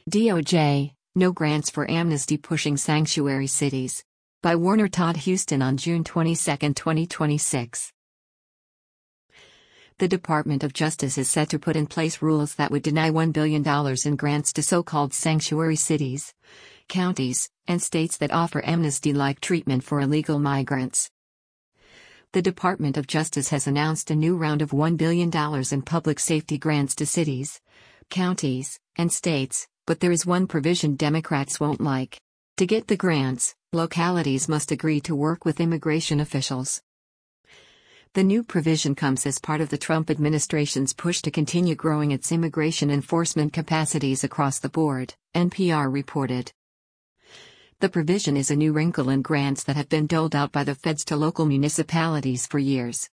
DOJ, no grants for amnesty pushing sanctuary cities. By Warner Todd Huston on June 22, 2026. The Department of Justice is set to put in place rules that would deny $1 billion in grants to so-called sanctuary cities, counties, and states that offer amnesty-like treatment for illegal migrants. The Department of Justice has announced a new round of $1 billion in public safety grants to cities, counties, and states, but there is one provision Democrats won't like. To get the grants, localities must agree to work with immigration officials. The new provision comes as part of the Trump administration's push to continue growing its immigration enforcement capacities across the board, NPR reported. The provision is a new wrinkle in grants that have been doled out by the feds to local municipalities for years.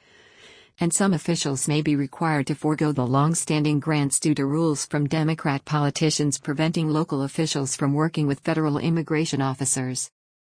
And some officials may be required to forego the long-standing grants due to rules from Democrat politicians preventing local officials from working with federal immigration officers.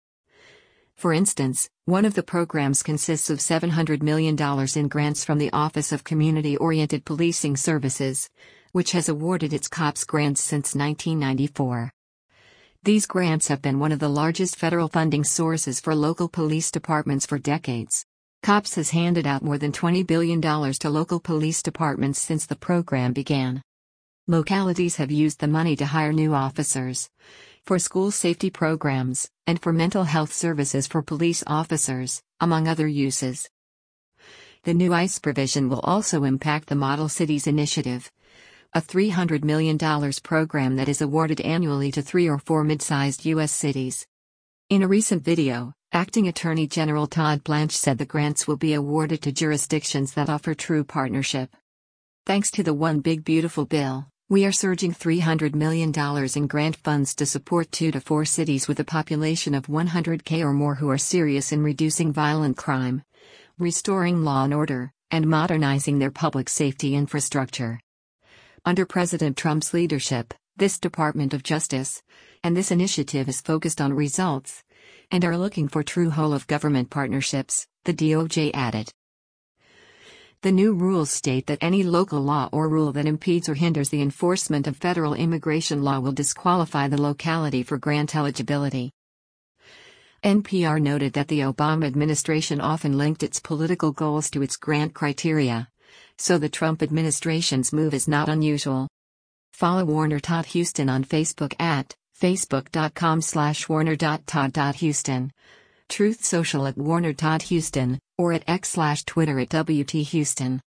For instance, one of the programs consists of $700 million in grants from the Office of Community-Oriented Policing Services, which has awarded its COPS grants since 1994. These grants have been one of the largest federal funding sources for local police departments for decades. COPS has handed out more than $20 billion to local police departments since the program began. Localities have used the money to hire new officers, for school safety programs, and for mental health services for police officers, among other uses. The new ICE provision will also impact the Model Cities Initiative, a $300 million program that is awarded annually to 3 or 4 mid-sized U.S. cities. In a recent video, Acting Attorney General Todd Blanche said the grants will be awarded to jurisdictions that offer true partnership. Thanks to the One Big Beautiful Bill, we are surging $300 million in grant funds to support 2 to 4 cities with a population of 100,000 or more who are serious in reducing violent crime, restoring law and order, and modernizing their public safety infrastructure. Under President Trump's leadership, this Department of Justice, and this initiative is focused on results, and are looking for true whole-of-government partnerships, the DOJ added. The new rules state that any local law or rule that impedes or hinders the enforcement of federal immigration law will disqualify the locality for grant eligibility. NPR noted that the Obama administration often linked its political goals to its grant criteria, so the Trump administration's move is not unusual. Follow Warner Todd Huston on Facebook at facebook.com/warner.todd.huston, Truth Social at Warner Todd Huston, or at X/Twitter at WT Huston.